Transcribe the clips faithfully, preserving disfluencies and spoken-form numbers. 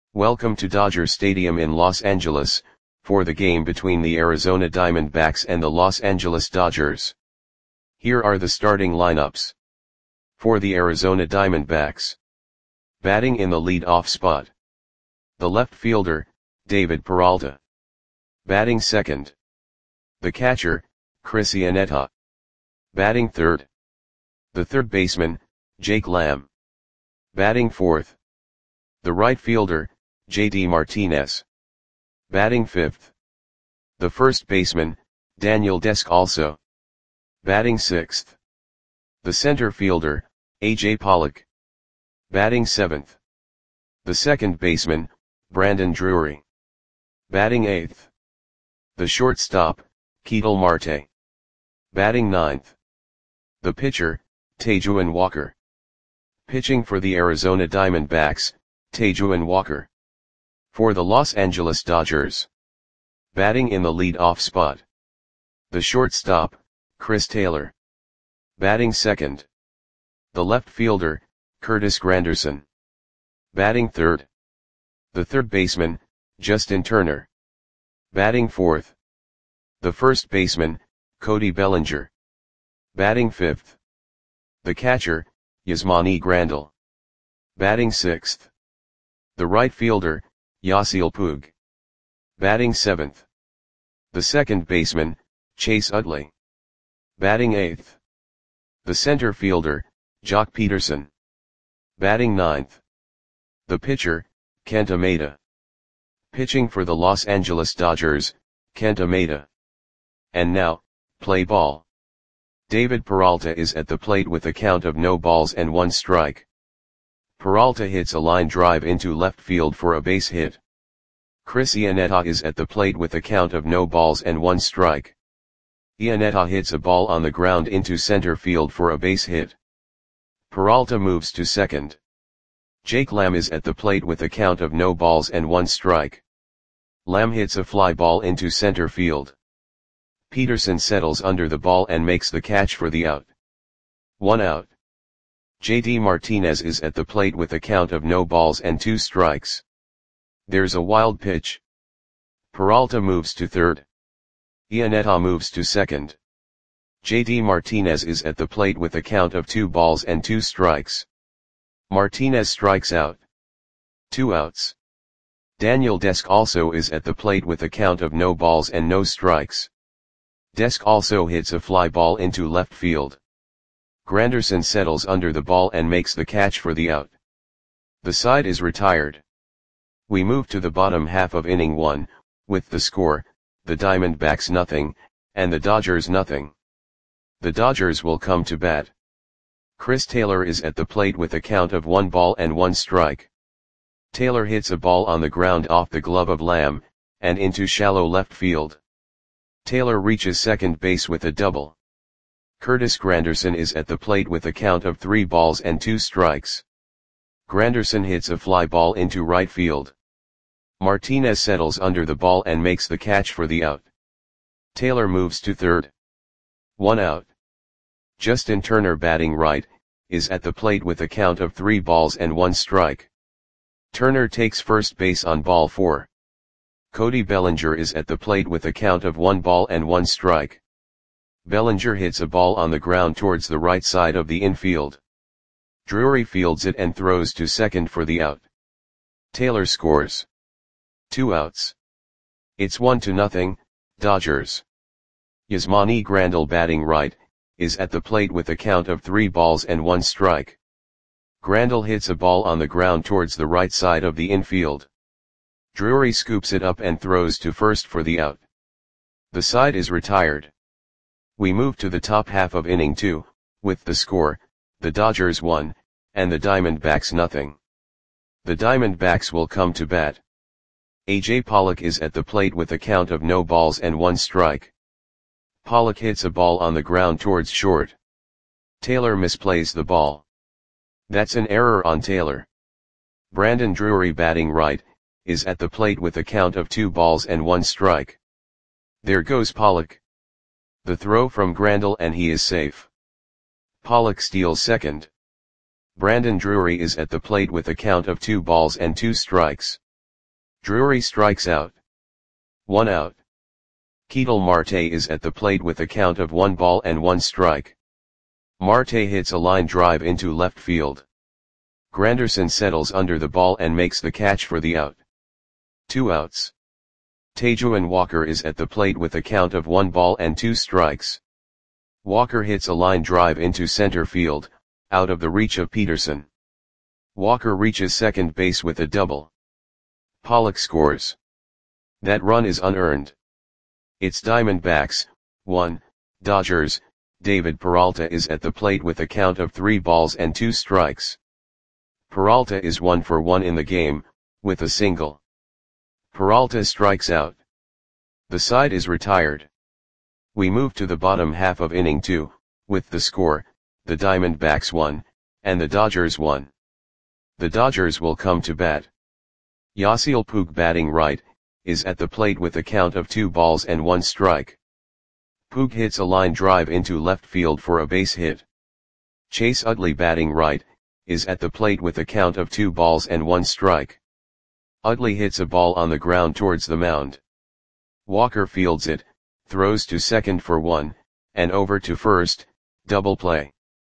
Welcome to Dodger Stadium in Los Angeles, for the game between the Arizona Diamondbacks and the Los Angeles Dodgers. Here are the starting lineups. For the Arizona Diamondbacks. Batting in the lead-off spot. The left fielder, David Peralta. Batting second. The catcher, Chris Iannetta. Batting third. The third baseman, Jake Lamb. Batting fourth. The right fielder, J D Martinez. Batting fifth. The first baseman, Daniel Descalso. Batting sixth. The center fielder, A J Pollock. Batting seventh. The second baseman, Brandon Drury. Batting eighth. The shortstop, Ketel Marte. Batting ninth. The pitcher, Taijuan Walker. Pitching for the Arizona Diamondbacks, Taijuan Walker. For the Los Angeles Dodgers. Batting in the lead-off spot. The shortstop, Chris Taylor. Batting second. The left fielder, Curtis Granderson. Batting third. The third baseman, Justin Turner. Batting fourth. The first baseman, Cody Bellinger. Batting fifth. The catcher, Yasmani Grandal. Batting sixth. The right fielder, Yasiel Puig. Batting seventh. The second baseman, Chase Utley. Batting eighth. The center fielder, Jock Peterson. Batting ninth. The pitcher, Kenta Maeda. Pitching for the Los Angeles Dodgers, Kenta Maeda. And now, play ball. David Peralta is at the plate with a count of no balls and one strike. Peralta hits a line drive into left field for a base hit. Chris Iannetta is at the plate with a count of no balls and one strike. Iannetta hits a ball on the ground into center field for a base hit. Peralta moves to second. Jake Lamb is at the plate with a count of no balls and one strike. Lamb hits a fly ball into center field. Peterson settles under the ball and makes the catch for the out. One out. J D Martinez is at the plate with a count of no balls and two strikes. There's a wild pitch. Peralta moves to third. Iannetta moves to second. J D Martinez is at the plate with a count of two balls and two strikes. Martinez strikes out. Two outs. Daniel Descalso is at the plate with a count of no balls and no strikes. Descalso hits a fly ball into left field. Granderson settles under the ball and makes the catch for the out. The side is retired. We move to the bottom half of inning one, with the score, the Diamondbacks nothing, and the Dodgers nothing. The Dodgers will come to bat. Chris Taylor is at the plate with a count of one ball and one strike. Taylor hits a ball on the ground off the glove of Lamb, and into shallow left field. Taylor reaches second base with a double. Curtis Granderson is at the plate with a count of three balls and two strikes. Granderson hits a fly ball into right field. Martinez settles under the ball and makes the catch for the out. Taylor moves to third. One out. Justin Turner, batting right, is at the plate with a count of three balls and one strike. Turner takes first base on ball four. Cody Bellinger is at the plate with a count of one ball and one strike. Bellinger hits a ball on the ground towards the right side of the infield. Drury fields it and throws to second for the out. Taylor scores. Two outs. It's one to nothing, Dodgers. Yasmani Grandal, batting right, is at the plate with a count of three balls and one strike. Grandal hits a ball on the ground towards the right side of the infield. Drury scoops it up and throws to first for the out. The side is retired. We move to the top half of inning two, with the score, the Dodgers one, and the Diamondbacks nothing. The Diamondbacks will come to bat. A J Pollock is at the plate with a count of no balls and one strike. Pollock hits a ball on the ground towards short. Taylor misplays the ball. That's an error on Taylor. Brandon Drury, batting right, is at the plate with a count of two balls and one strike. There goes Pollock. The throw from Grandal and he is safe. Pollock steals second. Brandon Drury is at the plate with a count of two balls and two strikes. Drury strikes out. One out. Ketel Marte is at the plate with a count of one ball and one strike. Marte hits a line drive into left field. Granderson settles under the ball and makes the catch for the out. Two outs. Taijuan Walker is at the plate with a count of one ball and two strikes. Walker hits a line drive into center field, out of the reach of Peterson. Walker reaches second base with a double. Pollock scores. That run is unearned. It's Diamondbacks, one, Dodgers. David Peralta is at the plate with a count of three balls and two strikes. Peralta is one for one in the game, with a single. Peralta strikes out. The side is retired. We move to the bottom half of inning two, with the score, the Diamondbacks won, and the Dodgers won. The Dodgers will come to bat. Yasiel Puig, batting right, is at the plate with a count of two balls and one strike. Puig hits a line drive into left field for a base hit. Chase Utley, batting right, is at the plate with a count of two balls and one strike. Utley hits a ball on the ground towards the mound. Walker fields it, throws to second for one, and over to first, double play.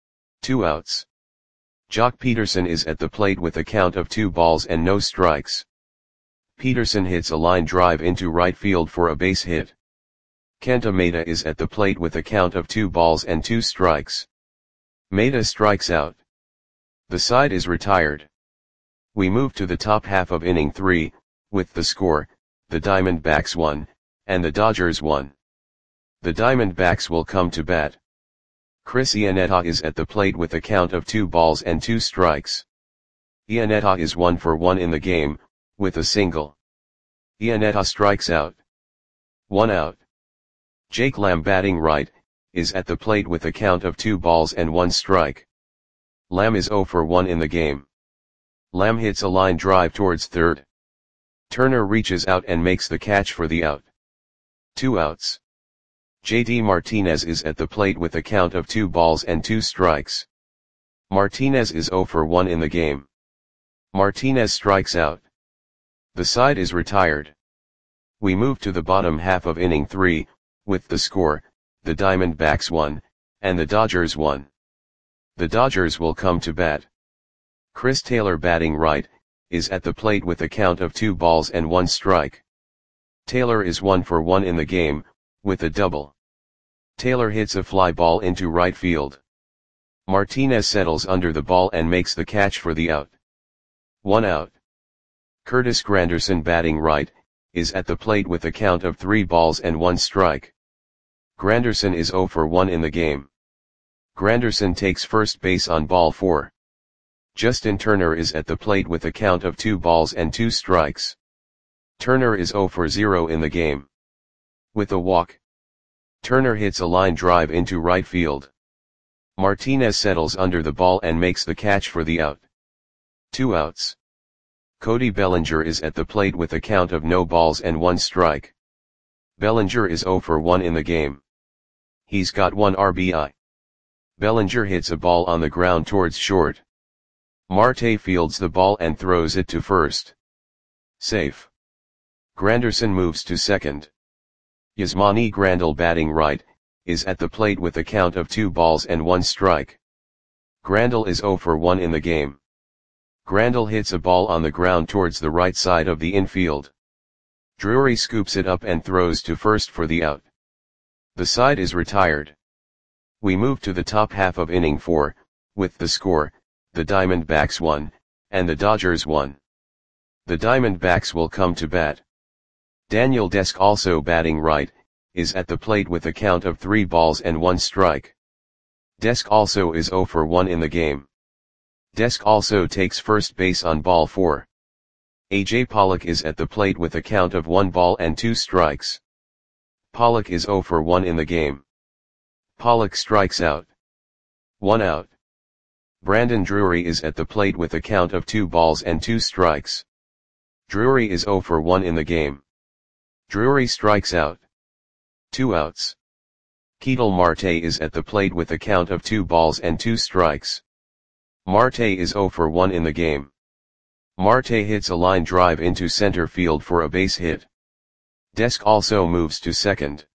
Two outs. Jock Peterson is at the plate with a count of two balls and no strikes. Peterson hits a line drive into right field for a base hit. Kenta Maeda is at the plate with a count of two balls and two strikes. Maeda strikes out. The side is retired. We move to the top half of inning three, with the score, the Diamondbacks won, and the Dodgers won. The Diamondbacks will come to bat. Chris Iannetta is at the plate with a count of two balls and two strikes. Iannetta is one for one in the game, with a single. Iannetta strikes out. One out. Jake Lamb, batting right, is at the plate with a count of two balls and one strike. Lamb is zero for one in the game. Lamb hits a line drive towards third. Turner reaches out and makes the catch for the out. Two outs. J D Martinez is at the plate with a count of two balls and two strikes. Martinez is zero for one in the game. Martinez strikes out. The side is retired. We move to the bottom half of inning three, with the score, the Diamondbacks won, and the Dodgers won. The Dodgers will come to bat. Chris Taylor, batting right, is at the plate with a count of two balls and one strike. Taylor is one for one in the game, with a double. Taylor hits a fly ball into right field. Martinez settles under the ball and makes the catch for the out. One out. Curtis Granderson, batting right, is at the plate with a count of three balls and one strike. Granderson is zero for one in the game. Granderson takes first base on ball four. Justin Turner is at the plate with a count of two balls and two strikes. Turner is zero for zero in the game. With a walk, Turner hits a line drive into right field. Martinez settles under the ball and makes the catch for the out. Two outs. Cody Bellinger is at the plate with a count of no balls and one strike. Bellinger is zero for one in the game. He's got one R B I. Bellinger hits a ball on the ground towards short. Marte fields the ball and throws it to first. Safe. Granderson moves to second. Yasmani Grandal, batting right, is at the plate with a count of two balls and one strike. Grandal is zero for one in the game. Grandal hits a ball on the ground towards the right side of the infield. Drury scoops it up and throws to first for the out. The side is retired. We move to the top half of inning four, with the score, the Diamondbacks won, and the Dodgers won. The Diamondbacks will come to bat. Daniel Desk, also batting right, is at the plate with a count of three balls and one strike. Desk also is zero for one in the game. Desk also takes first base on ball four. A J Pollock is at the plate with a count of one ball and two strikes. Pollock is zero for one in the game. Pollock strikes out. One out. Brandon Drury is at the plate with a count of two balls and two strikes. Drury is zero for one in the game. Drury strikes out. Two outs. Ketel Marte is at the plate with a count of two balls and two strikes. Marte is zero for one in the game. Marte hits a line drive into center field for a base hit. Desk also moves to second.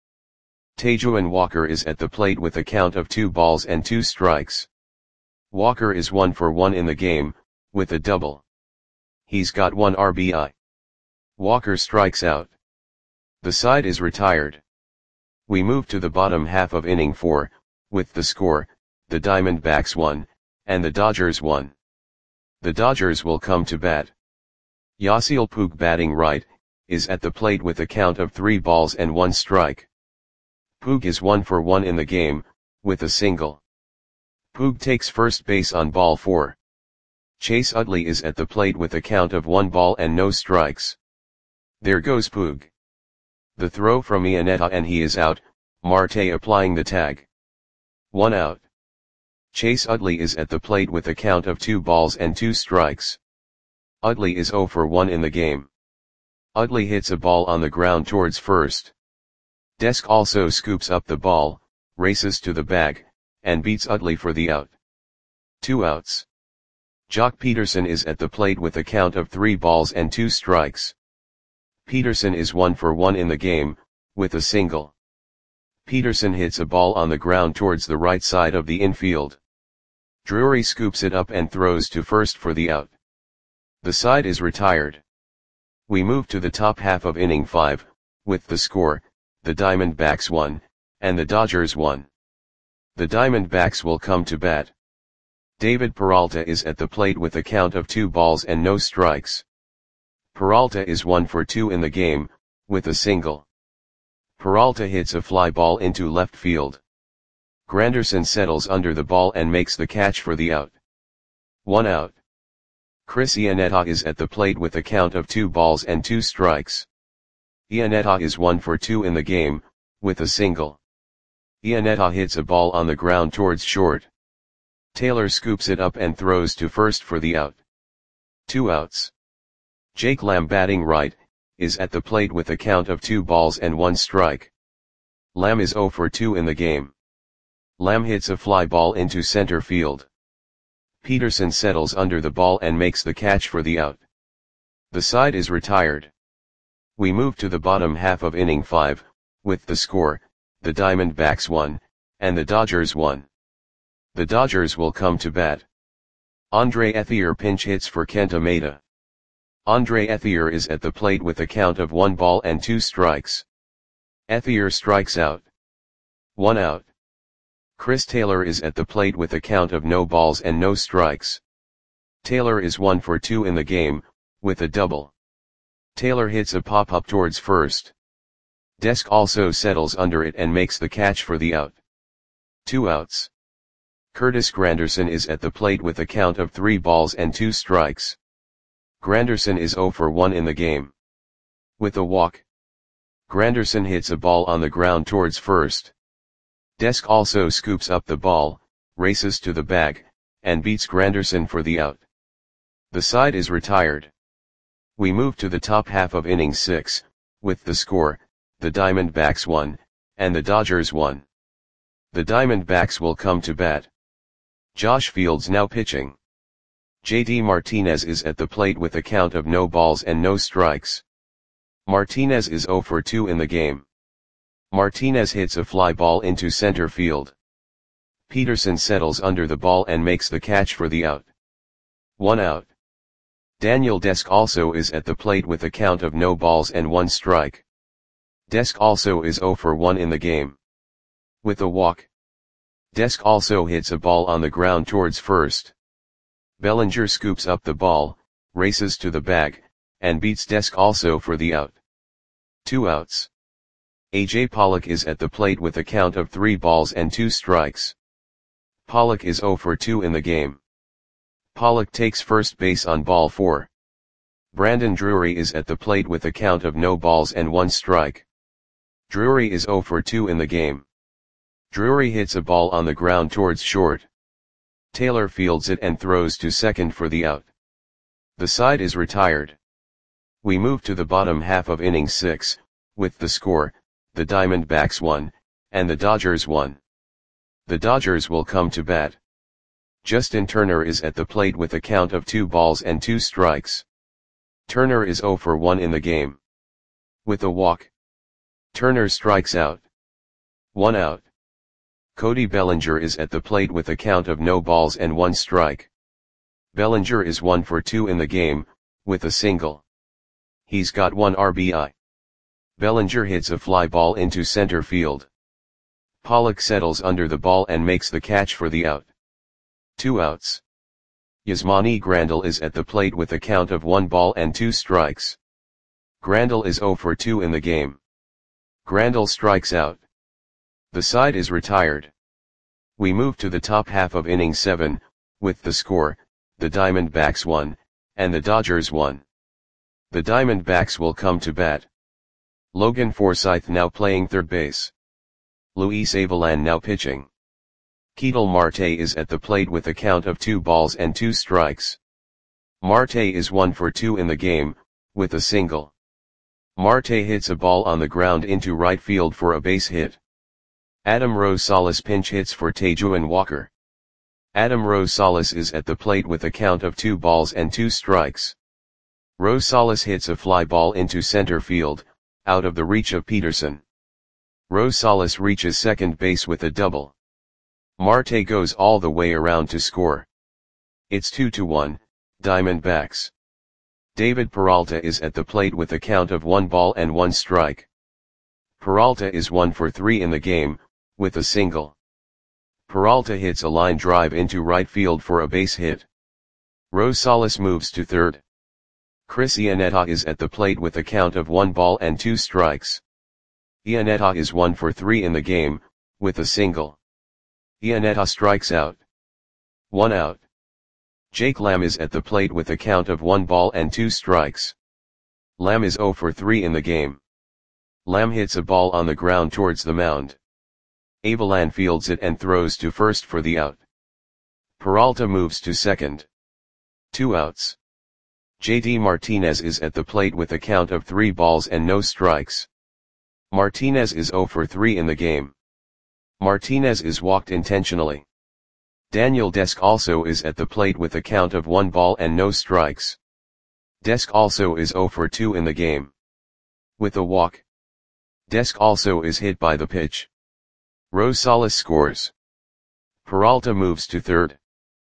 Taijuan Walker is at the plate with a count of two balls and two strikes. Walker is one for one in the game, with a double. He's got one R B I. Walker strikes out. The side is retired. We move to the bottom half of inning four, with the score, the Diamondbacks won, and the Dodgers won. The Dodgers will come to bat. Yasiel Puig, batting right, is at the plate with a count of three balls and one strike. Puig is one for one in the game, with a single. Puig takes first base on ball four. Chase Utley is at the plate with a count of one ball and no strikes. There goes Puig. The throw from Iannetta and he is out, Marte applying the tag. One out. Chase Utley is at the plate with a count of two balls and two strikes. Utley is zero for one in the game. Utley hits a ball on the ground towards first. Desk also scoops up the ball, races to the bag, and beats Utley for the out. Two outs. Jock Peterson is at the plate with a count of three balls and two strikes. Peterson is one for one in the game, with a single. Peterson hits a ball on the ground towards the right side of the infield. Drury scoops it up and throws to first for the out. The side is retired. We move to the top half of inning five, with the score, the Diamondbacks won, and the Dodgers won. The Diamondbacks will come to bat. David Peralta is at the plate with a count of two balls and no strikes. Peralta is one for two in the game, with a single. Peralta hits a fly ball into left field. Granderson settles under the ball and makes the catch for the out. One out. Chris Iannetta is at the plate with a count of two balls and two strikes. Iannetta is one for two in the game, with a single. Iannetta hits a ball on the ground towards short. Taylor scoops it up and throws to first for the out. Two outs. Jake Lamb, batting right, is at the plate with a count of two balls and one strike. Lamb is zero for two in the game. Lamb hits a fly ball into center field. Peterson settles under the ball and makes the catch for the out. The side is retired. We move to the bottom half of inning five, with the score, the Diamondbacks won, and the Dodgers won. The Dodgers will come to bat. Andre Ethier pinch hits for Kenta Maeda. Andre Ethier is at the plate with a count of one ball and two strikes. Ethier strikes out. One out. Chris Taylor is at the plate with a count of no balls and no strikes. Taylor is one for two in the game, with a double. Taylor hits a pop-up towards first. Desk also settles under it and makes the catch for the out. Two outs. Curtis Granderson is at the plate with a count of three balls and two strikes. Granderson is zero for one in the game. With a walk. Granderson hits a ball on the ground towards first. Desk also scoops up the ball, races to the bag, and beats Granderson for the out. The side is retired. We move to the top half of inning six, with the score, the Diamondbacks won, and the Dodgers won. The Diamondbacks will come to bat. Josh Fields now pitching. J D Martinez is at the plate with a count of no balls and no strikes. Martinez is zero for two in the game. Martinez hits a fly ball into center field. Peterson settles under the ball and makes the catch for the out. One out. Daniel Desk also is at the plate with a count of no balls and one strike. Desk also is zero for one in the game. With a walk. Desk also hits a ball on the ground towards first. Bellinger scoops up the ball, races to the bag, and beats Desk also for the out. Two outs. A J Pollock is at the plate with a count of three balls and two strikes. Pollock is zero for two in the game. Pollock takes first base on ball four. Brandon Drury is at the plate with a count of no balls and one strike. Drury is zero for two in the game. Drury hits a ball on the ground towards short. Taylor fields it and throws to second for the out. The side is retired. We move to the bottom half of inning six, with the score, the Diamondbacks won, and the Dodgers won. The Dodgers will come to bat. Justin Turner is at the plate with a count of two balls and two strikes. Turner is zero for one in the game. With a walk, Turner strikes out. One out. Cody Bellinger is at the plate with a count of no balls and one strike. Bellinger is one for two in the game, with a single. He's got one R B I. Bellinger hits a fly ball into center field. Pollock settles under the ball and makes the catch for the out. Two outs. Yasmani Grandal is at the plate with a count of one ball and two strikes. Grandal is zero for two in the game. Grandal strikes out. The side is retired. We move to the top half of inning seven, with the score, the Diamondbacks one, and the Dodgers one. The Diamondbacks will come to bat. Logan Forsythe now playing third base. Luis Avilan now pitching. Ketel Marte is at the plate with a count of two balls and two strikes. Marte is one for two in the game, with a single. Marte hits a ball on the ground into right field for a base hit. Adam Rosales pinch hits for Taijuan Walker. Adam Rosales is at the plate with a count of two balls and two strikes. Rosales hits a fly ball into center field, out of the reach of Peterson. Rosales reaches second base with a double. Marte goes all the way around to score. It's two to one, Diamondbacks. David Peralta is at the plate with a count of one ball and one strike. Peralta is one for three in the game, with a single. Peralta hits a line drive into right field for a base hit. Rosales moves to third. Chris Iannetta is at the plate with a count of one ball and two strikes. Iannetta is one for three in the game, with a single. Iannetta strikes out. One out. Jake Lamb is at the plate with a count of one ball and two strikes. Lamb is zero for three in the game. Lamb hits a ball on the ground towards the mound. Avilan fields it and throws to first for the out. Peralta moves to second. Two outs. J D Martinez is at the plate with a count of three balls and no strikes. Martinez is zero for three in the game. Martinez is walked intentionally. Daniel Desk also is at the plate with a count of one ball and no strikes. Desk also is zero for two in the game. With a walk, Desk also is hit by the pitch. Rosales scores. Peralta moves to third.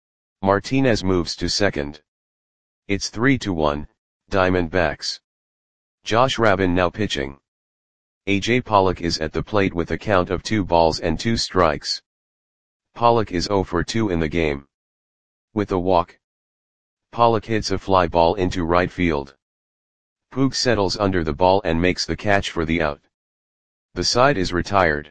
Martinez moves to second. It's three to one, Diamondbacks. Josh Rabin now pitching. A J Pollock is at the plate with a count of two balls and two strikes. Pollock is zero for two in the game. With a walk, Pollock hits a fly ball into right field. Puig settles under the ball and makes the catch for the out. The side is retired.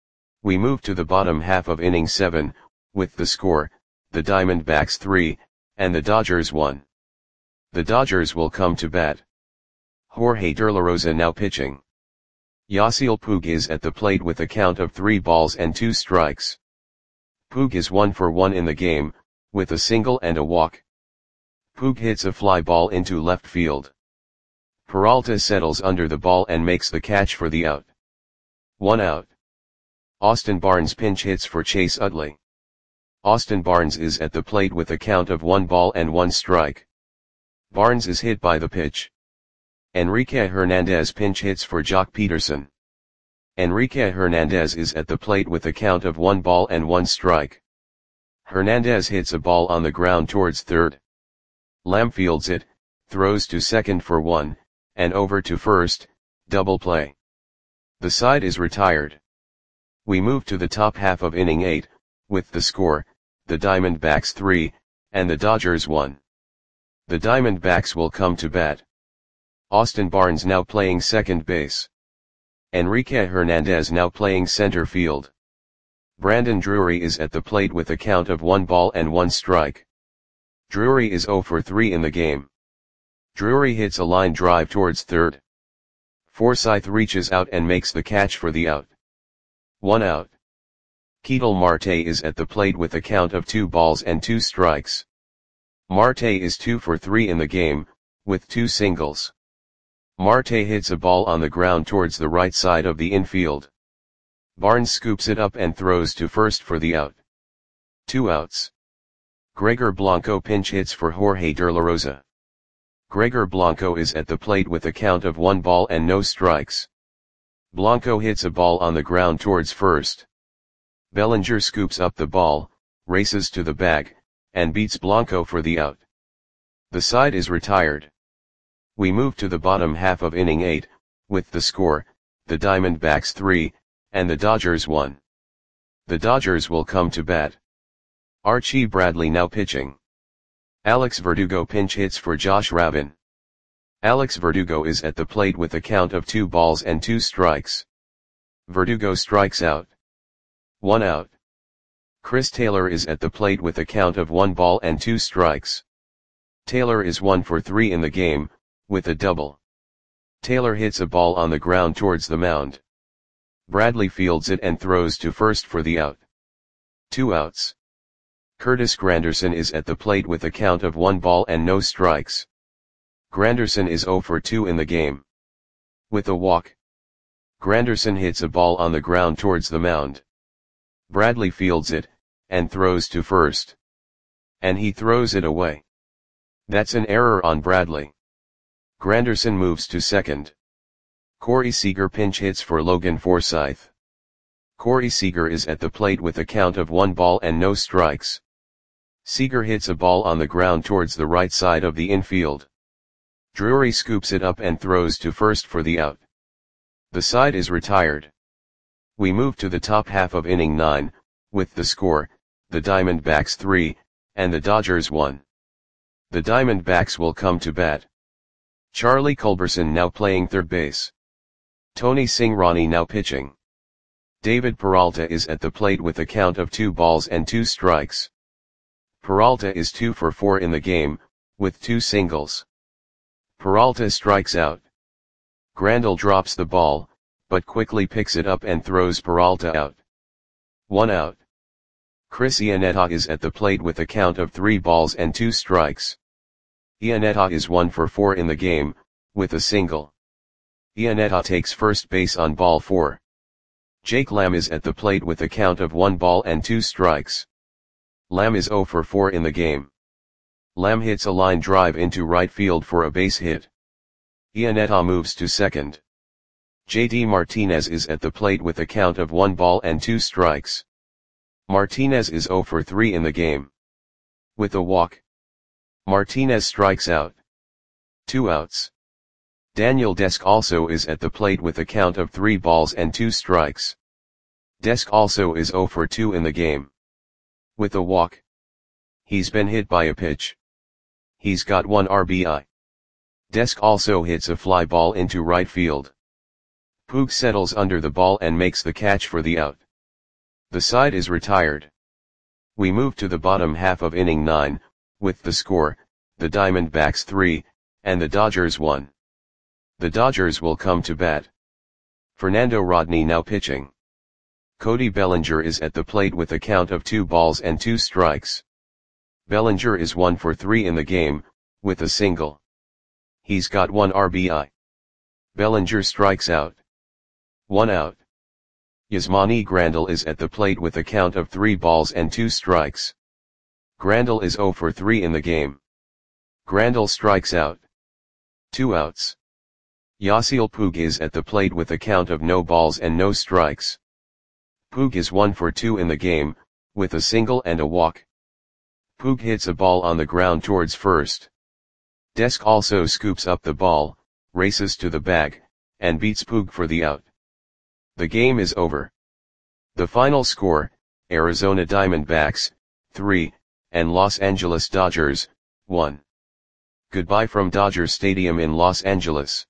We move to the bottom half of inning seven, with the score, the Diamondbacks three, and the Dodgers one. The Dodgers will come to bat. Jorge De La Rosa now pitching. Yasiel Puig is at the plate with a count of three balls and two strikes. Puig is one for one in the game, with a single and a walk. Puig hits a fly ball into left field. Peralta settles under the ball and makes the catch for the out. One out. Austin Barnes pinch hits for Chase Utley. Austin Barnes is at the plate with a count of one ball and one strike. Barnes is hit by the pitch. Enrique Hernandez pinch hits for Jock Peterson. Enrique Hernandez is at the plate with a count of one ball and one strike. Hernandez hits a ball on the ground towards third. Lamb fields it, throws to second for one, and over to first, double play. The side is retired. We move to the top half of inning eight, with the score, the Diamondbacks three, and the Dodgers one. The Diamondbacks will come to bat. Austin Barnes now playing second base. Enrique Hernandez now playing center field. Brandon Drury is at the plate with a count of one ball and one strike. Drury is zero for three in the game. Drury hits a line drive towards third. Forsythe reaches out and makes the catch for the out. One out. Ketel Marte is at the plate with a count of two balls and two strikes. Marte is two for three in the game, with two singles. Marte hits a ball on the ground towards the right side of the infield. Barnes scoops it up and throws to first for the out. Two outs. Gregor Blanco pinch hits for Jorge De La Rosa. Gregor Blanco is at the plate with a count of one ball and no strikes. Blanco hits a ball on the ground towards first. Bellinger scoops up the ball, races to the bag, and beats Blanco for the out. The side is retired. We move to the bottom half of inning eight, with the score, the Diamondbacks three, and the Dodgers one. The Dodgers will come to bat. Archie Bradley now pitching. Alex Verdugo pinch hits for Josh Ravin. Alex Verdugo is at the plate with a count of two balls and two strikes. Verdugo strikes out. One out. Chris Taylor is at the plate with a count of one ball and two strikes. Taylor is one for three in the game, with a double. Taylor hits a ball on the ground towards the mound. Bradley fields it and throws to first for the out. Two outs. Curtis Granderson is at the plate with a count of one ball and no strikes. Granderson is zero for two in the game. With a walk. Granderson hits a ball on the ground towards the mound. Bradley fields it, and throws to first. And he throws it away. That's an error on Bradley. Granderson moves to second. Corey Seager pinch hits for Logan Forsythe. Corey Seager is at the plate with a count of one ball and no strikes. Seager hits a ball on the ground towards the right side of the infield. Drury scoops it up and throws to first for the out. The side is retired. We move to the top half of inning nine, with the score, the Diamondbacks three, and the Dodgers one. The Diamondbacks will come to bat. Charlie Culberson now playing third base. Tony Cingrani now pitching. David Peralta is at the plate with a count of two balls and two strikes. Peralta is two for four in the game, with two singles. Peralta strikes out. Grandal drops the ball, but quickly picks it up and throws Peralta out. One out. Chris Iannetta is at the plate with a count of three balls and two strikes. Iannetta is one for four in the game, with a single. Iannetta takes first base on ball four. Jake Lamb is at the plate with a count of one ball and two strikes. Lamb is zero for four in the game. Lamb hits a line drive into right field for a base hit. Iannetta moves to second. J D Martinez is at the plate with a count of one ball and two strikes. Martinez is zero for three in the game. With a walk. Martinez strikes out. Two outs. Daniel Desk also is at the plate with a count of three balls and two strikes. Desk also is zero for two in the game. With a walk. He's been hit by a pitch. He's got one R B I. Desk also hits a fly ball into right field. Puig settles under the ball and makes the catch for the out. The side is retired. We move to the bottom half of inning nine, with the score, the Diamondbacks three, and the Dodgers one. The Dodgers will come to bat. Fernando Rodney now pitching. Cody Bellinger is at the plate with a count of two balls and two strikes. Bellinger is one for three in the game, with a single. He's got one R B I. Bellinger strikes out. One out. Yasmani Grandal is at the plate with a count of three balls and two strikes. Grandal is zero for three in the game. Grandal strikes out. Two outs. Yasiel Puig is at the plate with a count of no balls and no strikes. Puig is one for two in the game, with a single and a walk. Puig hits a ball on the ground towards first. Desk also scoops up the ball, races to the bag, and beats Puig for the out. The game is over. The final score, Arizona Diamondbacks, three, and Los Angeles Dodgers, one. Goodbye from Dodger Stadium in Los Angeles.